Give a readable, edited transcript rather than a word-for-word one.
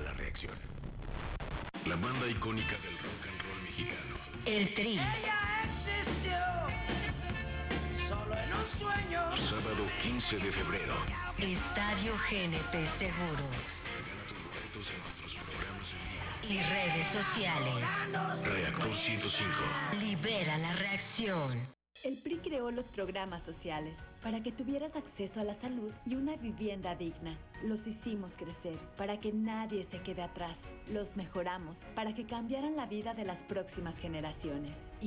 La Reacción. La banda icónica del rock and roll mexicano. El Tri. Ella existió solo en un sueño. Sábado 15 de febrero. Estadio GNP Seguros. Gana tus boletos en nuestros programas en vivo. Y redes sociales. Reactor 105. Libera la reacción. El PRI creó los programas sociales para que tuvieras acceso a la salud y una vivienda digna. Los hicimos crecer para que nadie se quede atrás. Los mejoramos para que cambiaran la vida de las próximas generaciones.